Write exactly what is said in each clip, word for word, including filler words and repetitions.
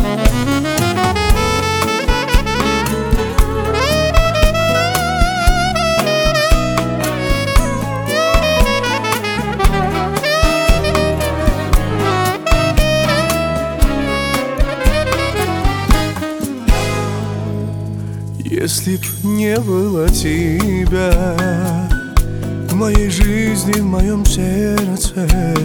Если б не было тебя в моей жизни, в моем сердце,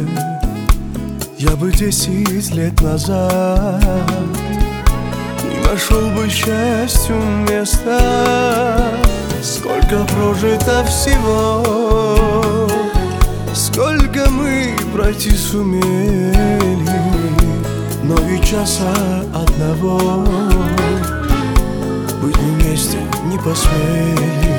я бы десять лет назад не нашел бы счастью места. Сколько прожито всего, сколько мы пройти сумели, но ведь часа одного быть вместе не посмели.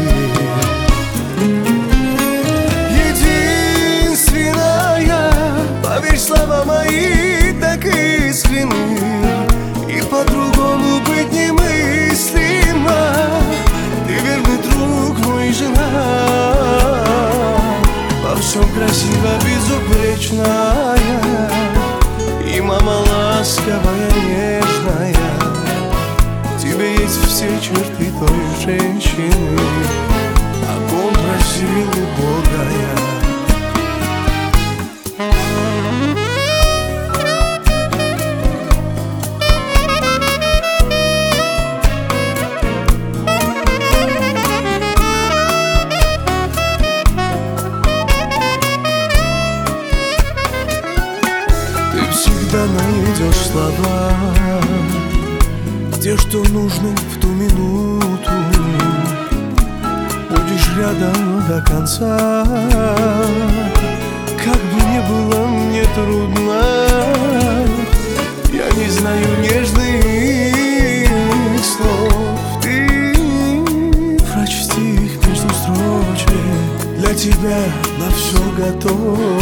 Единственная, поверь, слова мои так искренны, и по-другому быть немыслимо. Ты верный друг, мой жена, во всем красиво, безупречная, и мама ласковая, нежная. В тебе есть все черты той женщины, о ком просил Бога я. Ты всегда найдешь слова, те, что нужны в ту минуту. Будешь рядом до конца, как бы ни было мне трудно. Я не знаю нежных слов, ты прочти их между строчек. Для тебя на все готов.